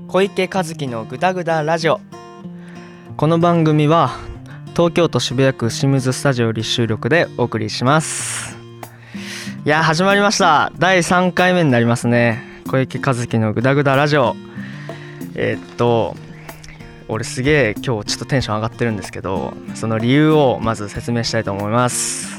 小池和樹のグダグダラジオ。この番組は東京都渋谷区清水スタジオ立収録でお送りします。いや始まりました。第3回目になりますね。小池和樹のグダグダラジオ。俺すげえ今日ちょっとテンション上がってるんですけど、その理由をまず説明したいと思います。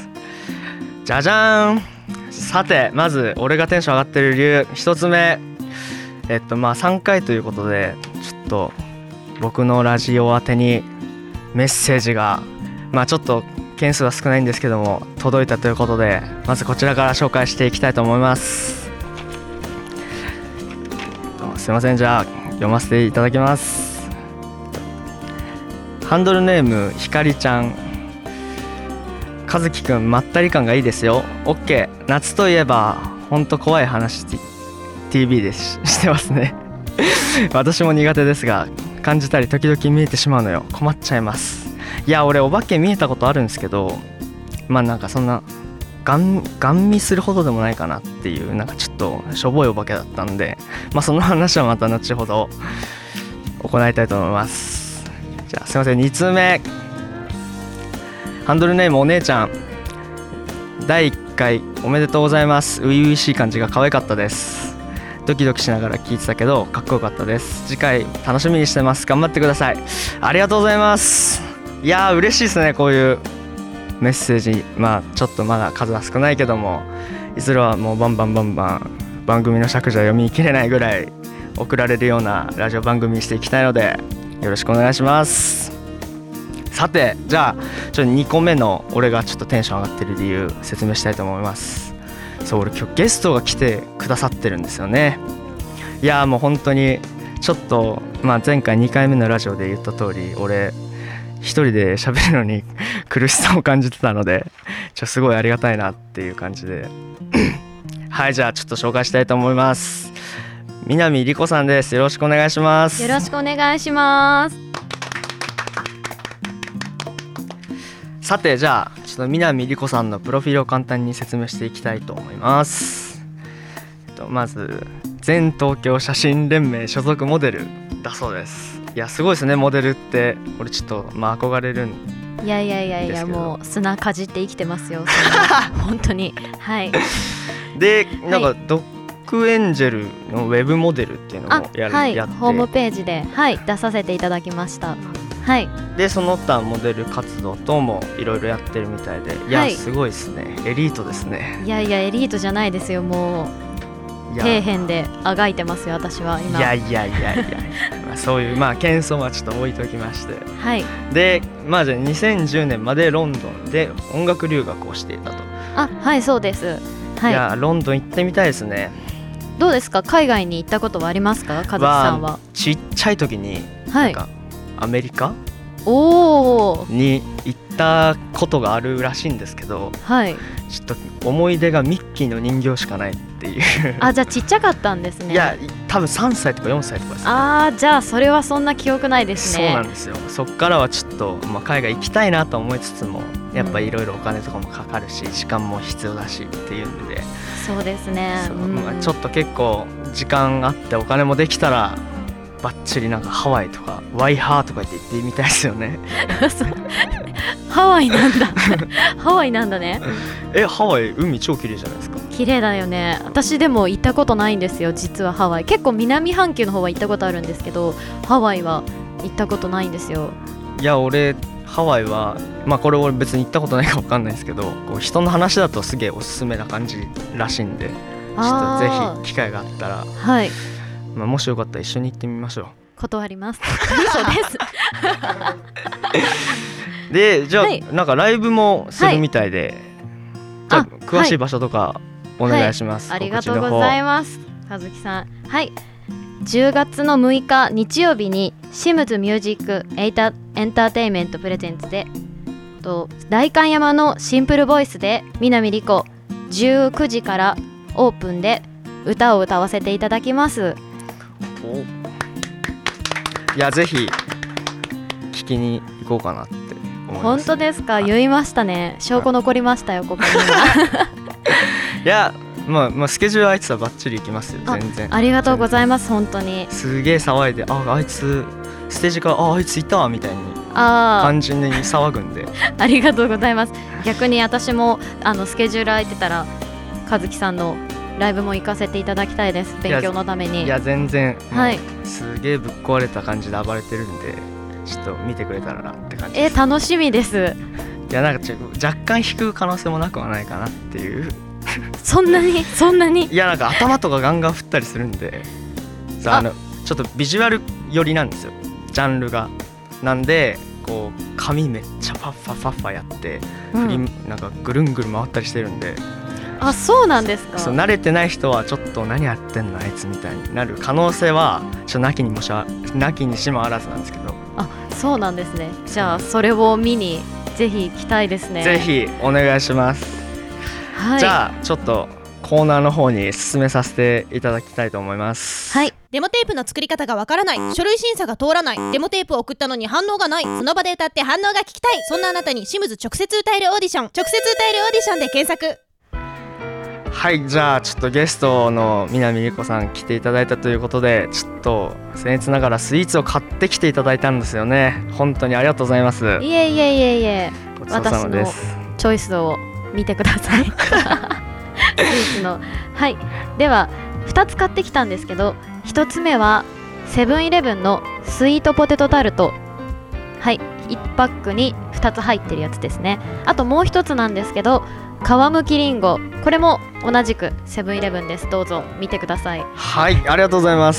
じゃじゃーん。さてまず俺がテンション上がってる理由一つ目、3回ということでちょっと僕のラジオ宛てにメッセージがちょっと件数は少ないんですけども届いたということで、まずこちらから紹介していきたいと思います。すいません、じゃあ読ませていただきます。ハンドルネームひかりちゃん。和樹くんまったり感がいいですよ。 OK。 夏といえばほんと怖い話 TV でしてますね私も苦手ですが感じたり時々見えてしまうのよ。困っちゃいます。いや俺お化け見えたことあるんですけど、なんかそんなガン見するほどでもないかなっていう、なんかちょっとしょぼいお化けだったんで、その話はまた後ほど行いたいと思います。じゃあすいません、2通目。ハンドルネームお姉ちゃん。第1回おめでとうございます。初々しい感じが可愛かったです。ドキドキしながら聞いてたけどかっこよかったです。次回楽しみにしてます。頑張ってください。ありがとうございます。いやー嬉しいですね、こういうメッセージ。ちょっとまだ数は少ないけども、いずれはもうバンバン番組の尺じゃ読み切れないぐらい送られるようなラジオ番組にしていきたいのでよろしくお願いします。さてじゃあちょっと2個目の俺がちょっとテンション上がってる理由説明したいと思います。そう、俺今日ゲストが来てくださってるんですよね。いやもう本当にちょっと前回2回目のラジオで言った通り、俺一人で喋るのに苦しさを感じてたので、すごいありがたいなっていう感じではい、じゃあちょっと紹介したいと思います。南理子さんです。よろしくお願いします。 よろしくお願いします。 さてじゃあちょっと南理子さんのプロフィールを簡単に説明していきたいと思います。まず全東京写真連盟所属モデルだそうです。いやすごいですね、モデルって。俺ちょっと憧れるんですけど。 いやもう砂かじって生きてますよ本当に。はいでなんかドッグエンジェルのウェブモデルっていうのをやってホームページで、出させていただきました。 でその他モデル活動等もいろいろやってるみたいで、いや、すごいですね。エリートですね。 いやエリートじゃないですよ。もう底辺であがいてますよ私は今。いやそういう謙遜はちょっと置いときまして、でじゃあ2010年までロンドンで音楽留学をしていたと。 そうです。 いやロンドン行ってみたいですね。 どうですか、海外に行ったことはありますか、和樹さんは。 ちっちゃい時になんかアメリカに行ったことがあるらしいんですけど、ちょっと思い出がミッキーの人形しかないっていうじゃあちっちゃかったんですね。 いや多分3歳とか4歳とかですね。 じゃあそれはそんな記憶ないですね。 そうなんですよ。そっからはちょっと、海外行きたいなと思いつつもやっぱいろいろお金とかもかかるし、時間も必要だしっていうんで。 そうですね。 ちょっと結構時間あってお金もできたらバッチリなんかハワイとかワイハーとか言って行ってみたいですよねハワイなんだハワイなんだね。 ハワイ海超綺麗じゃないですか。 綺麗だよね。私でも行ったことないんですよ実は。ハワイ結構南半球の方は行ったことあるんですけど、ハワイは行ったことないんですよ。 いや俺ハワイはこれ俺別に行ったことないか分かんないですけど、こう人の話だとすげえおすすめな感じらしいんで、ちょっとぜひ機会があったら、もしよかったら一緒に行ってみましょう。 断ります嘘ですでじゃあ、なんかライブもするみたいで、じゃあ詳しい場所とかお願いします。 ありがとうございます。和樹さん。10月の6日日曜日にシムズミュージックエンターテインメントプレゼンツで代官山のシンプルボイスで南理子19時からオープンで歌を歌わせていただきます。 いやぜひ聞きに行こうかなって思います。 本当ですか。言いましたね。証拠残りましたよここには。 いやまあスケジュール空いてたらバッチリ行きますよ。全然ありがとうございます。本当にすげえ騒いで、あいつステージからあいついたみたいにあ感じに騒ぐんでありがとうございます。逆に私もスケジュール空いてたら和樹さんのライブも行かせていただきたいです。勉強のために。 いや全然、 はい、 すげえぶっ壊れた感じで暴れてるんで、ちょっと見てくれたらなって感じです。 楽しみです。 いやなんか若干引く可能性もなくはないかなっていうそんなにいやなんか頭とかガンガン振ったりするんでさ、ちょっとビジュアル寄りなんですよ、ジャンルが。なんでこう髪めっちゃファッファファッファやって、なんかぐるんぐる回ったりしてるんで。 あ、そうなんですか。 そう、慣れてない人はちょっと何やってんのあいつみたいになる可能性はなきにしもあらずなんですけど。 あ、そうなんですね。じゃあそれを見にぜひ行きたいですね。 ぜひお願いします。はい、じゃあちょっとコーナーの方に進めさせていただきたいと思います。 はい。 デモテープの作り方がわからない、書類審査が通らない、デモテープを送ったのに反応がない、その場で歌って反応が聞きたい、そんなあなたにシムズ直接歌えるオーディション、直接歌えるオーディションで検索。 はい、じゃあちょっとゲストの南理子さん来ていただいたということで、ちょっと僭越ながらスイーツを買ってきていただいたんですよね。本当にありがとうございます。 いえいえいえいえ、 ごちそうさまです。 私のチョイスを見てくださいスイーツの。はい、では2つ買ってきたんですけど、1つ目はセブンイレブンのスイートポテトタルト。はい、1パックに2つ入ってるやつですね。あともう1つなんですけど、皮むきりんご、これも同じくセブンイレブンです。どうぞ見てください。 はい、ありがとうございます。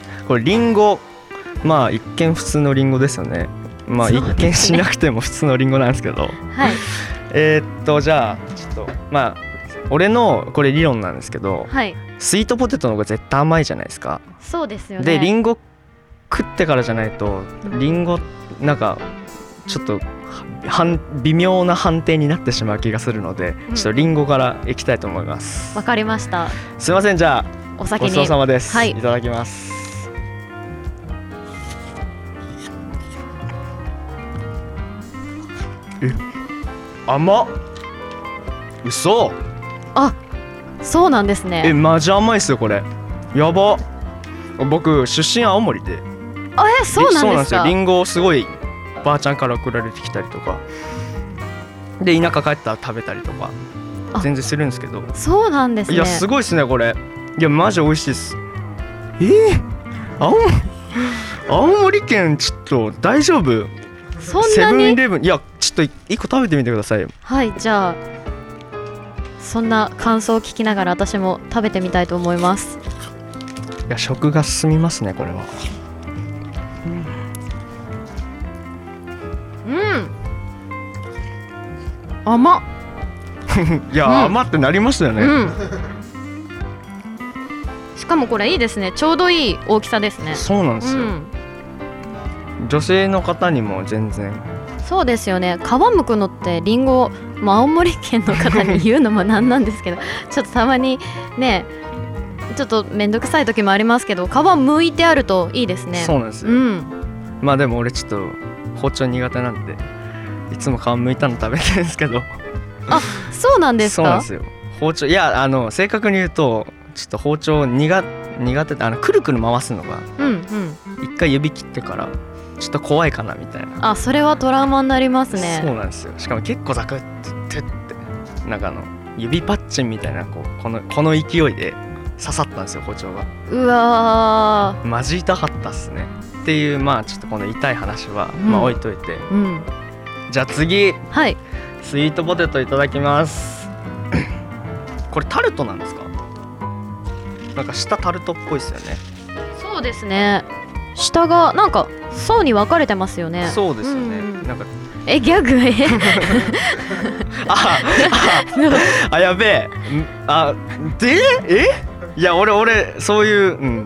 これりんご、まあ一見普通のりんごですよね。まあ一見しなくても普通のりんごなんですけど、 はいじゃあちょっとまあ俺のこれ理論なんですけど、 はい、 スイートポテトの方が絶対甘いじゃないですか。 そうですよね。 でりんご食ってからじゃないとりんごなんかちょっと微妙な判定になってしまう気がするので、ちょっとリンゴからいきたいと思います。 わかりました。 すいません、じゃあお先にごちそうさまです、 はい、 いただきます。甘っ、嘘。 あ、そうなんですね。 マジ甘いっすよこれ。やば。僕出身青森で。 そうなんですか。 リンゴすごいばあちゃんから送られてきたりとかで、田舎帰ったら食べたりとか全然するんですけど。 そうなんですね。 いやすごいですねこれ。いやマジ美味しいです。青森県ちょっと大丈夫？ そんなに？ セブンイレブン、いやちょっと1個食べてみてくださいよ。 はい、じゃあそんな感想を聞きながら私も食べてみたいと思います。 いや食が進みますねこれは。 甘っいや、甘ってなりますよね、 しかもこれいいですね。ちょうどいい大きさですね。 そうなんですよ、女性の方にも全然。 そうですよね。皮むくのってリンゴ、青森県の方に言うのもなんなんですけどちょっとたまにねちょっとめんどくさい時もありますけど、皮むいてあるといいですね。 そうなんですよ、まあでも俺ちょっと包丁苦手なんでいつも皮むいたの食べてるんですけどあ、そうなんですか。 そうなんですよ。包丁、いや正確に言うとちょっと包丁苦手でくるくる回すのが一回指切ってからちょっと怖いかなみたいな。 それはトラウマになりますね。 そうなんですよ。しかも結構ザクッてなんか指パッチンみたいなこの勢いで刺さったんですよ包丁が。 うわー、 マジ痛かったっすねっていう。まあちょっとこの痛い話は、まあ置いといて、じゃあ次、 はい、 スイートポテトいただきますこれタルトなんですか？なんか下タルトっぽいですよね。 そうですね。下がなんか層に分かれてますよね。 そうですよね、なんかギャグやべえ。いや俺そういう、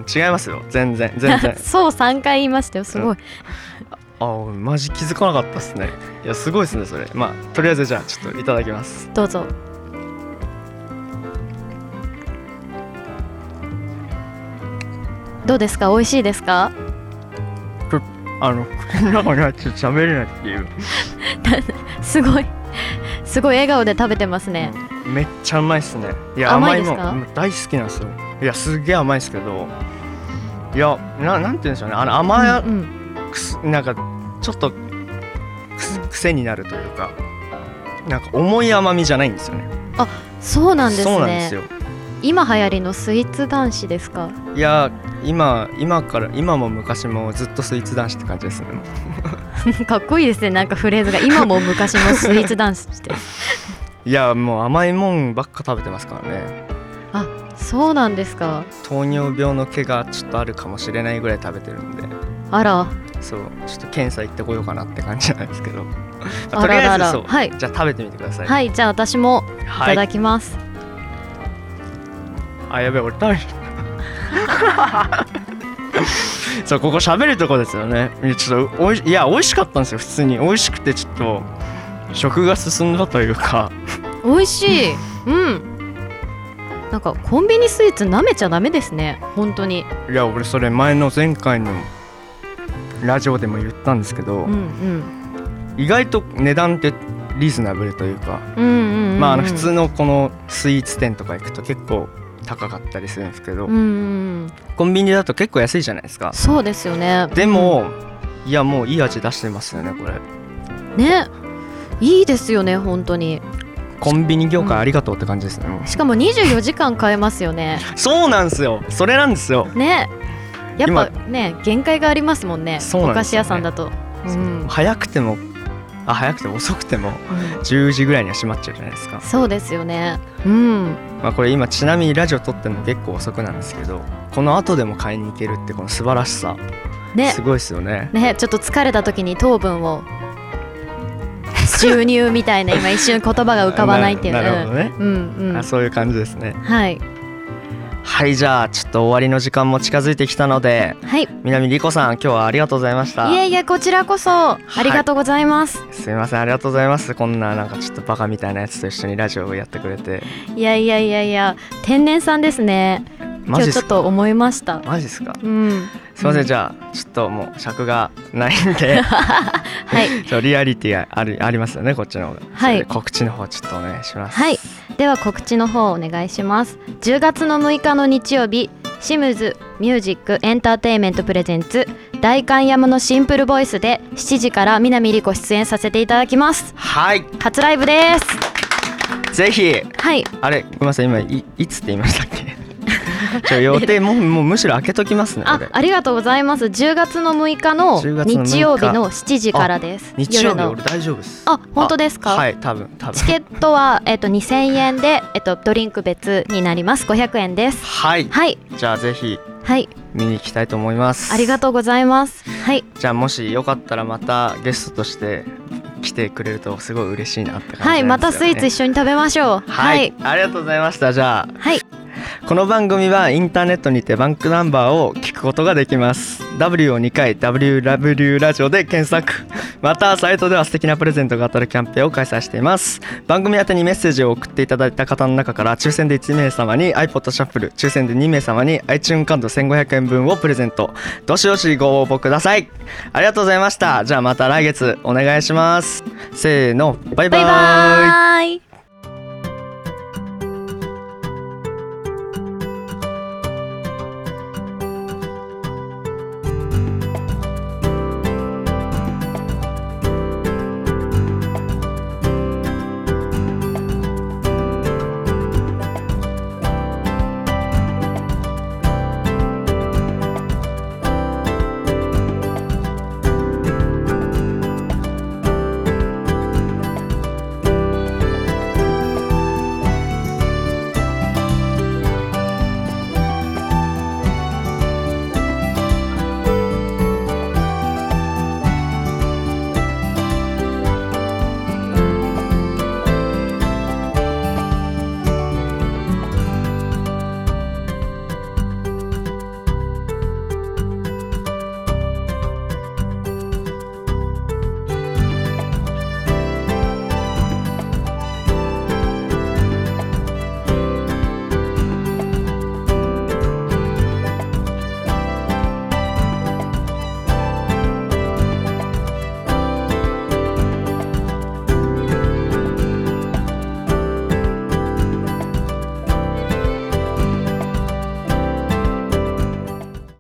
違いますよ全然そう3回言いましたよ。すごい、 マジ気づかなかったっすね。いやすごいですねそれ。まあとりあえずじゃあちょっといただきます。 どうぞ。どうですか？美味しいですか？ 口の中に入って喋れないっていうすごい笑顔で食べてますね。 めっちゃうまいっすね。いや甘いですか？ 甘いもん大好きなんですよ。いやすげえ甘いですけど、いやなんて言うんでしょうね、甘や、 うんなんかちょっと癖になるというか、なんか重い甘みじゃないんですよね。 そうなんですね。 そうなんですよ。 今流行りのスイーツ男子ですか？ いや今も昔もずっとスイーツ男子って感じですね。 かっこいいですね、なんかフレーズが今も昔もスイーツ男子っていやもう甘いもんばっか食べてますからね。 あ、そうなんですか。 糖尿病の毛がちょっとあるかもしれないぐらい食べてるんで、 あらそうちょっと検査行ってこようかなって感じなんですけどあとりあらららえずそう、 はいじゃあ食べてみてください。 はい、じゃあ私もいただきます。 あ、やべえ俺食べるそうここ喋るとこですよね。ちょっと美味しかったんですよ。普通に美味しくてちょっと食が進んだというか美味しい。うんなんかコンビニスイーツ舐めちゃダメですね、本当に。 いや俺それ前回のラジオでも言ったんですけど、 うん意外と値段ってリーズナブルというか、 うんうんうんうん、 まあ普通のこのスイーツ店とか行くと結構高かったりするんですけど、 うんうんコンビニだと結構安いじゃないですか。 そうですよね。 でも、いやもういい味出してますよねこれ。 ね、いいですよね本当に。 コンビニ業界ありがとうって感じですね、 しかも24時間買えますよね。 そうなんですよ、それなんですよ。 ね、やっぱね限界がありますもんね、 そうなんですよねお菓子屋さんだと、 早くても遅くても10時ぐらいには閉まっちゃうじゃないですか。 そうですよね。 まあこれ今ちなみにラジオ撮ってるの結構遅くなんですけど、この後でも買いに行けるってこの素晴らしさ、 ねすごいですよね。 ね、ちょっと疲れた時に糖分を注入みたいな今一瞬言葉が浮かばないっていうなるほどね、 うんそういう感じですね。 はいはい、じゃあちょっと終わりの時間も近づいてきたので、 はい南莉子さん今日はありがとうございました。 いえいえこちらこそありがとうございます、 すいません、ありがとうございます。こんななんかちょっとバカみたいなやつと一緒にラジオをやってくれて。 いや天然さんですね。今日ちょっと思いました。 マジですか。 うんすいません、じゃあちょっともう尺がないんではいリアリティがありますよねこっちの方が。 はいそれで告知の方ちょっとお願いします。 はい、では告知の方お願いします。10月の6日の日曜日、シムズミュージックエンターテインメントプレゼンツ代官山のシンプルボイスで7時から南莉子出演させていただきます。 はい初ライブです。 ぜひ。 はいあれごめんなさい、今 いつって言いましたっけ予定もうむしろ開けときますね。 ありがとうございます。10月の6日の 10月の6日日曜日の7時からです。 日曜日夜の俺大丈夫です。 あ、本当ですか。 はい多分チケットは、2000円で、ドリンク別になります。500円です。 はいはいじゃあぜひはい見に行きたいと思います。 ありがとうございます。はいじゃあもしよかったらまたゲストとして来てくれるとすごい嬉しいなって感じなんですよね。 はいまたスイーツ一緒に食べましょう。 はい、ありがとうございました。じゃあはいこの番組はインターネットにてバンクナンバーを聞くことができます。 W を2回 WW ラジオで検索。またサイトでは素敵なプレゼントが当たるキャンペーンを開催しています。番組宛てにメッセージを送っていただいた方の中から抽選で1名様に iPod シャッフル、抽選で2名様に iTunes カード1500円分をプレゼント。どしどしご応募ください。ありがとうございました。じゃあまた来月お願いします。せーのバイババイイ。 バーイ。